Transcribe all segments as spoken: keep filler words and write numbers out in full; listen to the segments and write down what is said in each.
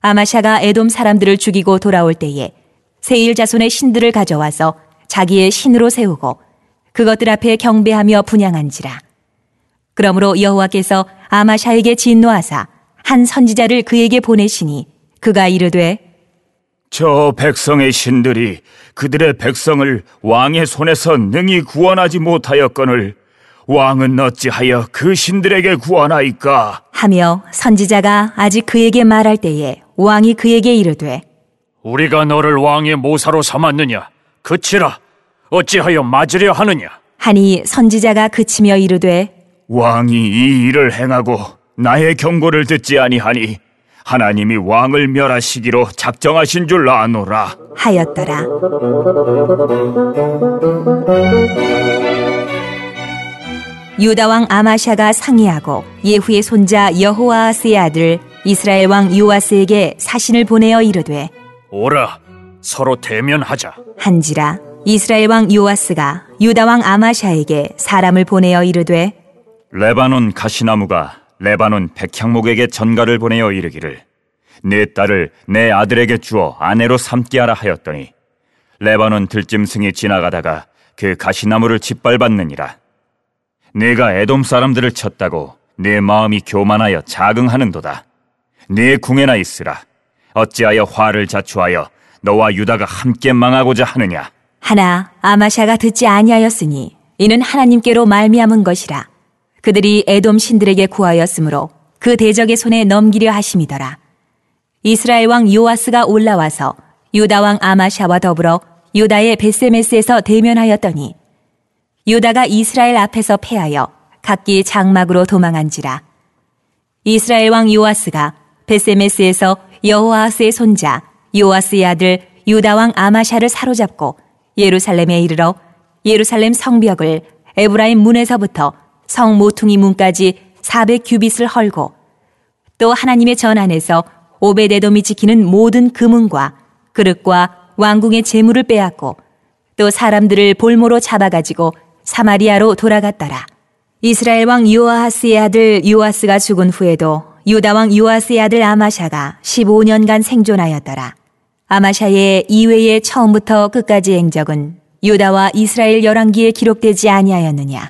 아마샤가 에돔 사람들을 죽이고 돌아올 때에 세일 자손의 신들을 가져와서 자기의 신으로 세우고 그것들 앞에 경배하며 분향한지라. 그러므로 여호와께서 아마샤에게 진노하사 한 선지자를 그에게 보내시니 그가 이르되 저 백성의 신들이 그들의 백성을 왕의 손에서 능히 구원하지 못하였거늘 왕은 어찌하여 그 신들에게 구하나이까 하며 선지자가 아직 그에게 말할 때에 왕이 그에게 이르되 우리가 너를 왕의 모사로 삼았느냐 그치라 어찌하여 맞으려 하느냐 하니 선지자가 그치며 이르되 왕이 이 일을 행하고 나의 경고를 듣지 아니하니 하나님이 왕을 멸하시기로 작정하신 줄 아노라 하였더라. 유다 왕 아마샤가 상의하고 예후의 손자 여호아하스의 아들 이스라엘 왕 요아스에게 사신을 보내어 이르되 오라 서로 대면하자 한지라. 이스라엘 왕 요아스가 유다 왕 아마샤에게 사람을 보내어 이르되 레바논 가시나무가 레바논 백향목에게 전가를 보내어 이르기를 내 딸을 내 아들에게 주어 아내로 삼게 하라 하였더니 레바논 들짐승이 지나가다가 그 가시나무를 짓밟았느니라. 내가 에돔 사람들을 쳤다고 내 마음이 교만하여 자긍하는도다. 네 궁에나 있으라. 어찌하여 화를 자초하여 너와 유다가 함께 망하고자 하느냐. 하나 아마샤가 듣지 아니하였으니 이는 하나님께로 말미암은 것이라. 그들이 에돔 신들에게 구하였으므로 그 대적의 손에 넘기려 하심이더라. 이스라엘 왕 요아스가 올라와서 유다 왕 아마샤와 더불어 유다의 벳세메스에서 대면하였더니 유다가 이스라엘 앞에서 패하여 각기 장막으로 도망한지라. 이스라엘 왕 요아스가 벳세메스에서 여호아스의 손자 요아스의 아들 유다 왕 아마샤를 사로잡고 예루살렘에 이르러 예루살렘 성벽을 에브라임 문에서부터 성 모퉁이 문까지 사백 규빗을 헐고 또 하나님의 전 안에서 오벳에돔이 지키는 모든 금은과 그릇과 왕궁의 재물을 빼앗고 또 사람들을 볼모로 잡아가지고 사마리아로 돌아갔더라. 이스라엘 왕 요아하스의 아들 요아스가 죽은 후에도 유다 왕 요아스의 아들 아마샤가 십오 년간 생존하였더라. 아마샤의 이외의 처음부터 끝까지 행적은 유다와 이스라엘 열왕기에 기록되지 아니하였느냐.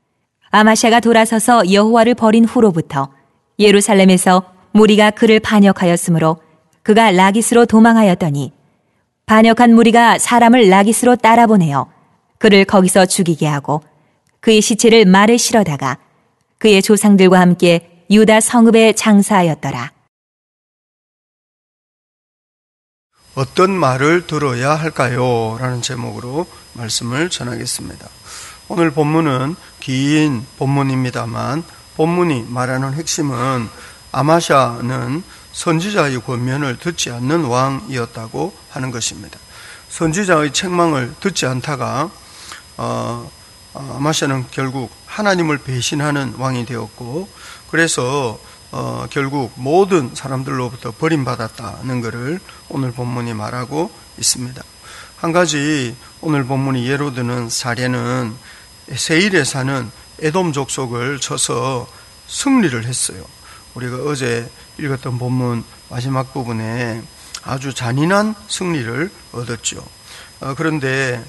아마샤가 돌아서서 여호와를 버린 후로부터 예루살렘에서 무리가 그를 반역하였으므로 그가 라기스로 도망하였더니 반역한 무리가 사람을 라기스로 따라보내어 그를 거기서 죽이게 하고 그의 시체를 말에 실어다가 그의 조상들과 함께 유다 성읍에 장사하였더라. 어떤 말을 들어야 할까요? 라는 제목으로 말씀을 전하겠습니다. 오늘 본문은 긴 본문입니다만 본문이 말하는 핵심은 아마샤는 선지자의 권면을 듣지 않는 왕이었다고 하는 것입니다. 선지자의 책망을 듣지 않다가 어, 아마샤는 결국 하나님을 배신하는 왕이 되었고 그래서 어, 결국 모든 사람들로부터 버림받았다는 것을 오늘 본문이 말하고 있습니다. 한 가지 오늘 본문이 예로 드는 사례는 세일에 사는 에돔 족속을 쳐서 승리를 했어요. 우리가 어제 읽었던 본문 마지막 부분에 아주 잔인한 승리를 얻었죠. 어, 그런데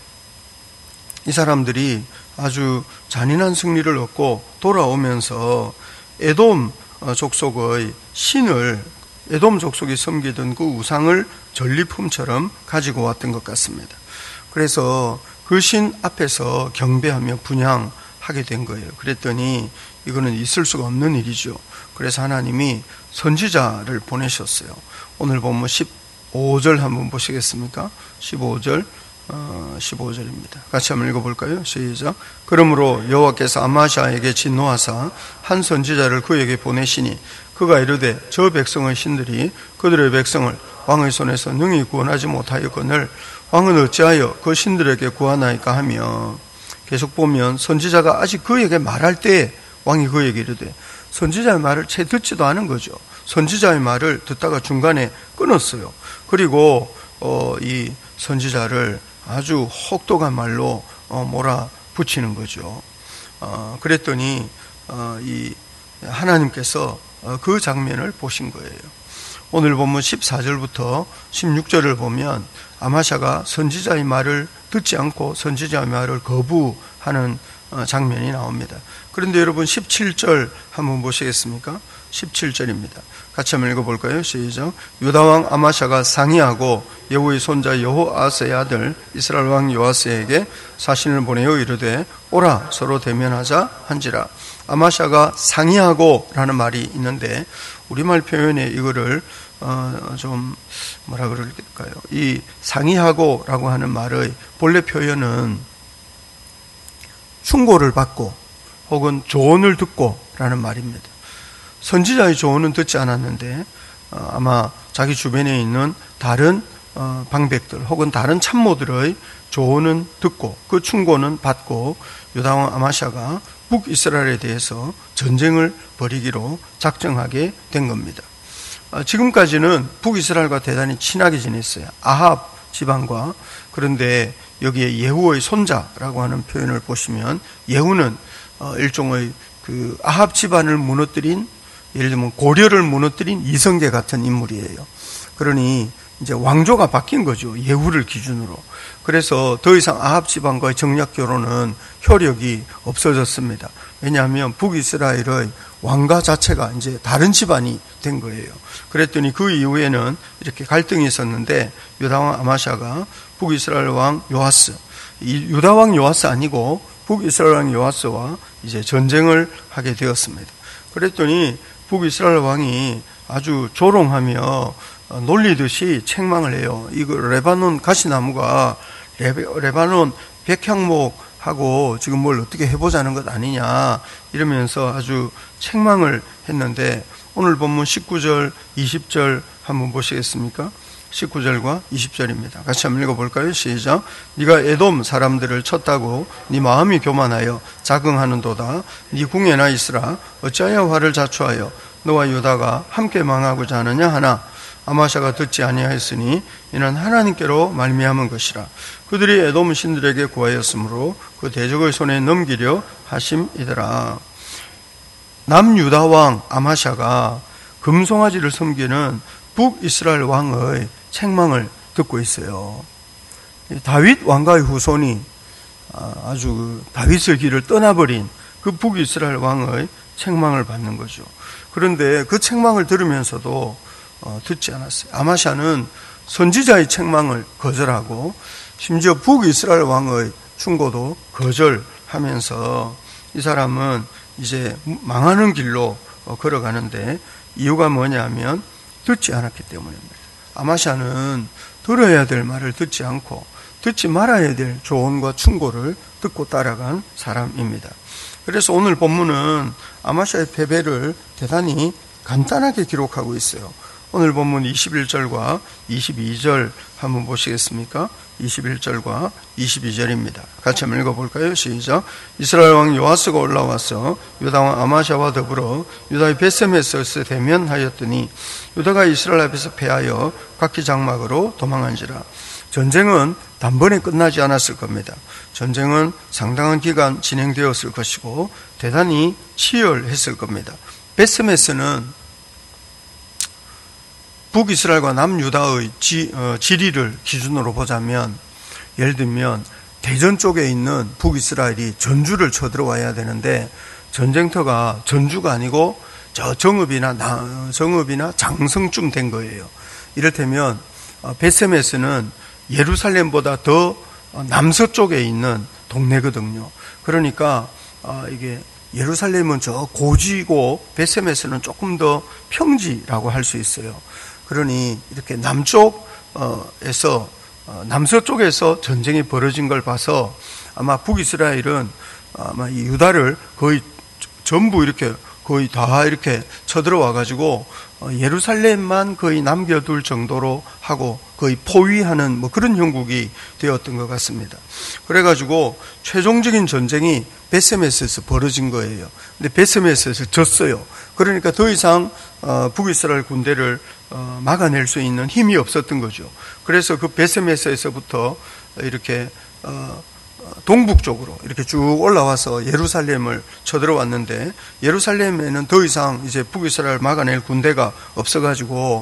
이 사람들이 아주 잔인한 승리를 얻고 돌아오면서 에돔 족속의 신을 에돔 족속이 섬기던 그 우상을 전리품처럼 가지고 왔던 것 같습니다. 그래서 그 신 앞에서 경배하며 분향하게 된 거예요. 그랬더니 이거는 있을 수가 없는 일이죠. 그래서 하나님이 선지자를 보내셨어요. 오늘 보면 십오 절 한번 보시겠습니까? 십오 절, 어, 십오 절입니다. 같이 한번 읽어볼까요? 시작. 그러므로 여호와께서 아마샤에게 진노하사 한 선지자를 그에게 보내시니 그가 이르되 저 백성의 신들이 그들의 백성을 왕의 손에서 능히 구원하지 못하였거늘 왕은 어찌하여 그 신들에게 구하나이까 하며 계속 보면 선지자가 아직 그에게 말할 때에 왕이 그에게 이르되 선지자의 말을 채 듣지도 않은 거죠. 선지자의 말을 듣다가 중간에 끊었어요. 그리고 어, 이 선지자를 아주 혹독한 말로 어, 몰아붙이는 거죠. 어, 그랬더니 어, 이 하나님께서 어, 그 장면을 보신 거예요. 오늘 본문 십사 절부터 십육 절을 보면 아마샤가 선지자의 말을 듣지 않고 선지자의 말을 거부하는 장면이 나옵니다. 그런데 여러분 십칠 절 한번 보시겠습니까? 십칠 절입니다. 같이 한번 읽어볼까요? 시작. 유다왕 아마샤가 상의하고 예후의 손자 여호아스의 아들 이스라엘 왕 요아스에게 사신을 보내어 이르되 오라 서로 대면하자 한지라. 아마샤가 상의하고 라는 말이 있는데 우리말 표현에 이거를 어, 좀 뭐라 그럴까요? 이 상의하고 라고 하는 말의 본래 표현은 충고를 받고 혹은 조언을 듣고 라는 말입니다. 선지자의 조언은 듣지 않았는데 어, 아마 자기 주변에 있는 다른 어, 방백들 혹은 다른 참모들의 조언은 듣고 그 충고는 받고 유다왕 아마샤가 북이스라엘에 대해서 전쟁을 벌이기로 작정하게 된 겁니다. 어, 지금까지는 북이스라엘과 대단히 친하게 지냈어요. 아합 지방과. 그런데 여기에 예후의 손자라고 하는 표현을 보시면 예후는 어, 일종의 그 아합 집안을 무너뜨린 예를 들면 고려를 무너뜨린 이성계 같은 인물이에요. 그러니 이제 왕조가 바뀐 거죠. 예후를 기준으로. 그래서 더 이상 아합 지방과의 정략 결혼은 효력이 없어졌습니다. 왜냐하면 북이스라엘의 왕가 자체가 이제 다른 집안이 된 거예요. 그랬더니 그 이후에는 이렇게 갈등이 있었는데 유다왕 아마샤가 북이스라엘 왕 요아스, 이 유다왕 요아스 아니고 북이스라엘 왕 요아스와 이제 전쟁을 하게 되었습니다. 그랬더니 북이스라엘 왕이 아주 조롱하며 놀리듯이 책망을 해요. 이거 레바논 가시나무가 레베, 레바논 백향목하고 지금 뭘 어떻게 해보자는 것 아니냐 이러면서 아주 책망을 했는데 오늘 본문 십구 절, 이십 절 한번 보시겠습니까? 십구 절과 이십 절입니다. 같이 한번 읽어볼까요? 시작. 네가 에돔 사람들을 쳤다고 네 마음이 교만하여 자긍하는도다. 네 궁에나 있으라. 어찌하여 화를 자초하여 너와 유다가 함께 망하고자 하느냐 하나 아마샤가 듣지 아니하였으니 이는 하나님께로 말미암은 것이라. 그들이 에돔 신들에게 구하였으므로 그 대적의 손에 넘기려 하심이더라. 남유다 왕 아마샤가 금송아지를 섬기는 북이스라엘 왕의 책망을 듣고 있어요. 다윗 왕가의 후손이 아주 다윗의 길을 떠나버린 그 북이스라엘 왕의 책망을 받는 거죠. 그런데 그 책망을 들으면서도 듣지 않았어요. 아마샤는 선지자의 책망을 거절하고 심지어 북이스라엘 왕의 충고도 거절하면서 이 사람은 이제 망하는 길로 걸어가는데 이유가 뭐냐면 듣지 않았기 때문입니다. 아마샤는 들어야 될 말을 듣지 않고 듣지 말아야 될 조언과 충고를 듣고 따라간 사람입니다. 그래서 오늘 본문은 아마샤의 패배를 대단히 간단하게 기록하고 있어요. 오늘 본문 이십일 절과 이십이 절 한번 보시겠습니까? 이십일 절과 이십이 절입니다. 같이 한번 읽어볼까요? 시작. 이스라엘 왕 요아스가 올라와서 유다 왕 아마샤와 더불어 유다의 베세메스에서 대면하였더니 유다가 이스라엘 앞에서 패하여 각기 장막으로 도망한지라. 전쟁은 단번에 끝나지 않았을 겁니다. 전쟁은 상당한 기간 진행되었을 것이고 대단히 치열했을 겁니다. 베세메스는 북이스라엘과 남유다의 지, 어, 지리를 기준으로 보자면 예를 들면 대전 쪽에 있는 북이스라엘이 전주를 쳐들어와야 되는데 전쟁터가 전주가 아니고 저 정읍이나 나, 정읍이나 장성쯤 된 거예요. 이를테면 어, 베세메스는 예루살렘보다 더 남서쪽에 있는 동네거든요. 그러니까 어, 이게 예루살렘은 저 고지고 베세메스는 조금 더 평지라고 할 수 있어요. 그러니 이렇게 남쪽에서 남서쪽에서 전쟁이 벌어진 걸 봐서 아마 북이스라엘은 아마 이 유다를 거의 전부 이렇게 거의 다 이렇게 쳐들어와 가지고 예루살렘만 거의 남겨둘 정도로 하고 거의 포위하는 뭐 그런 형국이 되었던 것 같습니다. 그래가지고 최종적인 전쟁이 베세메스에서 벌어진 거예요. 근데 베세메스에서 졌어요. 그러니까 더 이상 북이스라엘 군대를 막아낼 수 있는 힘이 없었던 거죠. 그래서 그 베세메스에서부터 이렇게 동북 쪽으로 이렇게 쭉 올라와서 예루살렘을 쳐들어왔는데 예루살렘에는 더 이상 이제 북이스라엘 막아낼 군대가 없어가지고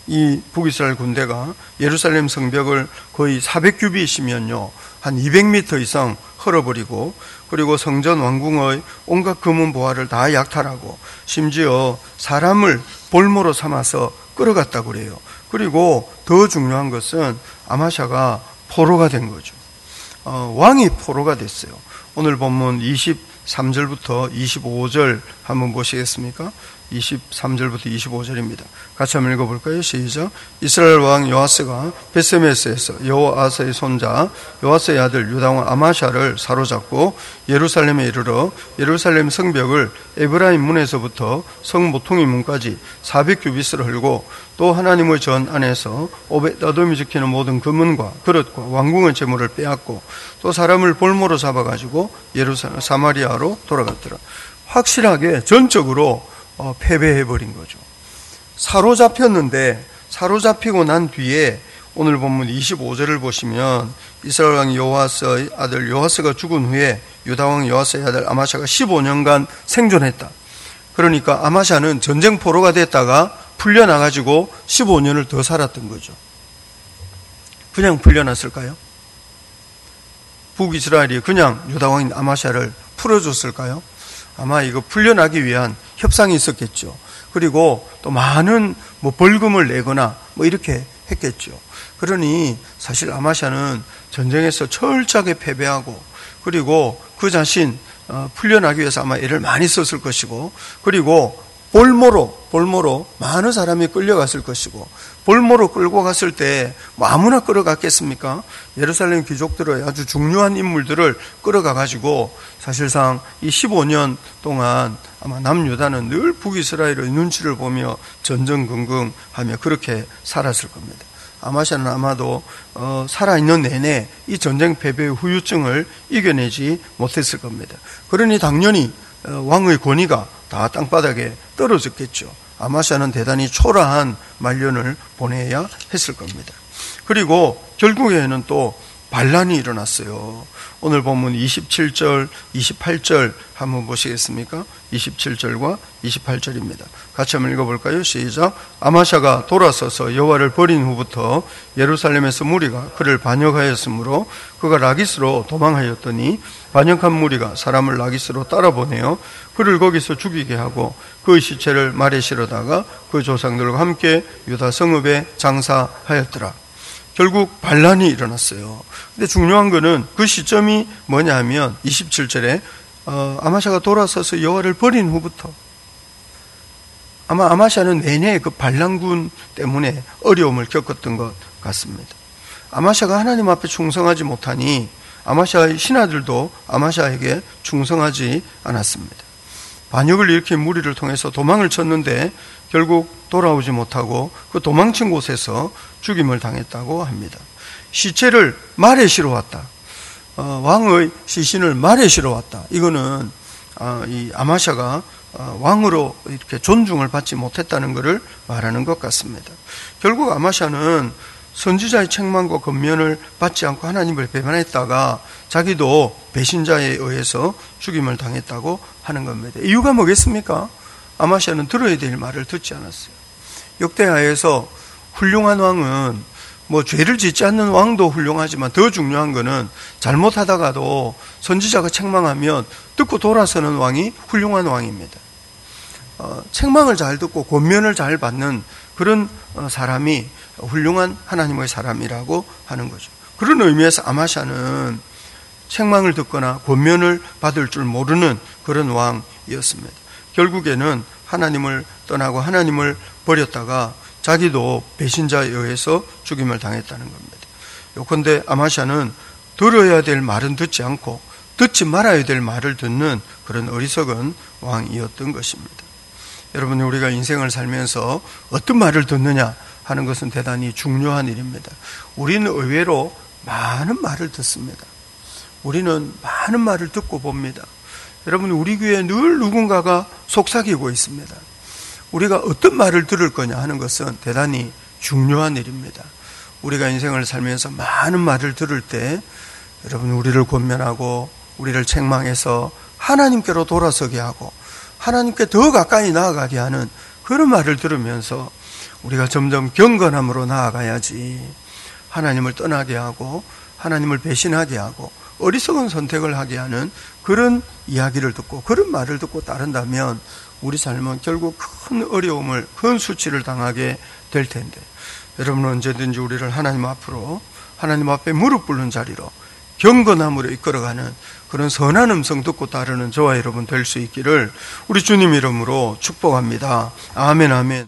이 북이스라엘 군대가 예루살렘 성벽을 거의 사백 규빗이면요 한 이백 미터 이상 헐어버리고, 그리고 성전 왕궁의 온갖 금은 보화를 다 약탈하고 심지어 사람을 볼모로 삼아서 끌어갔다고 그래요. 그리고 더 중요한 것은 아마샤가 포로가 된 거죠. 어, 왕이 포로가 됐어요. 오늘 본문 이십삼 절부터 이십오 절 한번 보시겠습니까? 이십삼 절부터 이십오 절입니다. 같이 한번 읽어볼까요? 시작. 이스라엘 왕 요아스가 베스메스에서 여호아스의 손자 요아스의 아들 유다왕 아마샤를 사로잡고 예루살렘에 이르러 예루살렘 성벽을 에브라임 문에서부터 성 모퉁이 문까지 사백 규빗을 헐고, 또 하나님의 전 안에서 오벳에돔이 지키는 모든 금은과 그릇과 왕궁의 재물을 빼앗고, 또 사람을 볼모로 잡아가지고 예루살렘 사마리아로 돌아갔더라. 확실하게 전적으로 어, 패배해버린 거죠. 사로잡혔는데, 사로잡히고 난 뒤에 오늘 본문 이십오 절을 보시면 이스라엘 왕 요아스의 아들 요아스가 죽은 후에 유다 왕 요아스의 아들 아마샤가 십오 년간 생존했다. 그러니까 아마샤는 전쟁 포로가 됐다가 풀려나가지고 십오 년을 더 살았던 거죠. 그냥 풀려났을까요? 북이스라엘이 그냥 유다 왕인 아마샤를 풀어줬을까요? 아마 이거 풀려나기 위한 협상이 있었겠죠. 그리고 또 많은 뭐 벌금을 내거나 뭐 이렇게 했겠죠. 그러니 사실 아마샤는 전쟁에서 철저하게 패배하고, 그리고 그 자신 풀려나기 위해서 아마 애를 많이 썼을 것이고, 그리고 볼모로 볼모로 많은 사람이 끌려갔을 것이고, 볼모로 끌고 갔을 때 뭐 아무나 끌어갔겠습니까? 예루살렘 귀족들의 아주 중요한 인물들을 끌어가가지고 사실상 이 십오 년 동안 아마 남유다는 늘 북이스라엘의 눈치를 보며 전전긍긍하며 그렇게 살았을 겁니다. 아마샤는 아마도 어, 살아있는 내내 이 전쟁 패배의 후유증을 이겨내지 못했을 겁니다. 그러니 당연히 어, 왕의 권위가 다 땅바닥에 떨어졌겠죠. 아마샤는 대단히 초라한 말년을 보내야 했을 겁니다. 그리고 결국에는 또 반란이 일어났어요. 오늘 본문 이십칠 절, 이십팔 절 한번 보시겠습니까? 이십칠 절과 이십팔 절입니다. 같이 한번 읽어볼까요? 시작. 아마샤가 돌아서서 여호와를 버린 후부터 예루살렘에서 무리가 그를 반역하였으므로 그가 라기스로 도망하였더니 반역한 무리가 사람을 라기스로 따라보내어 그를 거기서 죽이게 하고 그 시체를 말에 실어다가 그 조상들과 함께 유다 성읍에 장사하였더라. 결국 반란이 일어났어요. 근데 중요한 거는 그 시점이 뭐냐 하면 이십칠 절에 어, 아마샤가 돌아서서 여호와를 버린 후부터, 아마 아마샤는 내내 그 반란군 때문에 어려움을 겪었던 것 같습니다. 아마샤가 하나님 앞에 충성하지 못하니 아마샤의 신하들도 아마샤에게 충성하지 않았습니다. 반역을 일으킨 무리를 통해서 도망을 쳤는데 결국 돌아오지 못하고 그 도망친 곳에서 죽임을 당했다고 합니다. 시체를 말에 실어왔다. 어, 왕의 시신을 말에 실어왔다. 이거는 어, 이 아마샤가 어, 왕으로 이렇게 존중을 받지 못했다는 것을 말하는 것 같습니다. 결국 아마샤는 선지자의 책망과 권면을 받지 않고 하나님을 배반했다가 자기도 배신자에 의해서 죽임을 당했다고 하는 겁니다. 이유가 뭐겠습니까? 아마샤는 들어야 될 말을 듣지 않았어요. 역대하에서 훌륭한 왕은 뭐 죄를 짓지 않는 왕도 훌륭하지만 더 중요한 거는 잘못하다가도 선지자가 책망하면 듣고 돌아서는 왕이 훌륭한 왕입니다. 어, 책망을 잘 듣고 권면을 잘 받는 그런 사람이 훌륭한 하나님의 사람이라고 하는 거죠. 그런 의미에서 아마샤는 책망을 듣거나 권면을 받을 줄 모르는 그런 왕이었습니다. 결국에는 하나님을 떠나고 하나님을 버렸다가 자기도 배신자에 의해서 죽임을 당했다는 겁니다. 요컨대 아마샤는 들어야 될 말은 듣지 않고 듣지 말아야 될 말을 듣는 그런 어리석은 왕이었던 것입니다. 여러분, 우리가 인생을 살면서 어떤 말을 듣느냐 하는 것은 대단히 중요한 일입니다. 우리는 의외로 많은 말을 듣습니다. 우리는 많은 말을 듣고 봅니다. 여러분, 우리 귀에 늘 누군가가 속삭이고 있습니다. 우리가 어떤 말을 들을 거냐 하는 것은 대단히 중요한 일입니다. 우리가 인생을 살면서 많은 말을 들을 때 여러분, 우리를 권면하고 우리를 책망해서 하나님께로 돌아서게 하고 하나님께 더 가까이 나아가게 하는 그런 말을 들으면서 우리가 점점 경건함으로 나아가야지 하나님을 떠나게 하고 하나님을 배신하게 하고 어리석은 선택을 하게 하는 그런 이야기를 듣고 그런 말을 듣고 따른다면 우리 삶은 결국 큰 어려움을, 큰 수치를 당하게 될 텐데, 여러분은 언제든지 우리를 하나님 앞으로, 하나님 앞에 무릎 꿇는 자리로 경건함으로 이끌어가는 그런 선한 음성 듣고 따르는 저와 여러분 될 수 있기를 우리 주님 이름으로 축복합니다. 아멘, 아멘.